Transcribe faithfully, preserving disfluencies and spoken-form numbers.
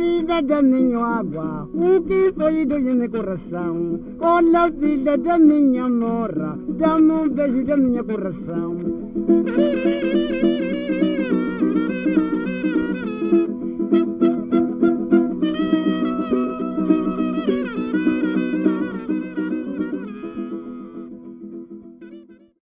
vida da minha água, o que foi do meu coração. Olha a vida da minha mora, dá-me um beijo da minha coração.